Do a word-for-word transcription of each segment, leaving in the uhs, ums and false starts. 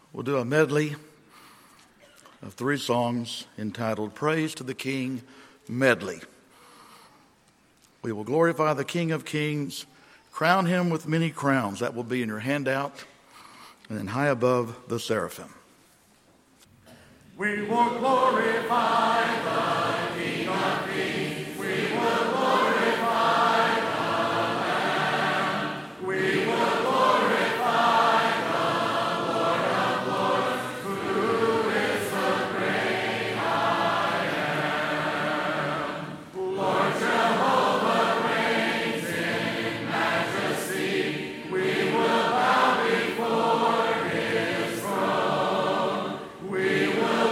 We'll do a medley of three songs entitled Praise to the King Medley. We will glorify the King of Kings, crown him with many crowns. That will be in your handout, and then high above the seraphim. We will glorify the King of Kings. We will glorify the Lamb. We will glorify the Lord of Lords, who is the great I am. Lord Jehovah reigns in majesty. We will bow before his throne. We will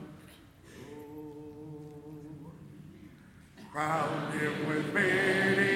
crown him with many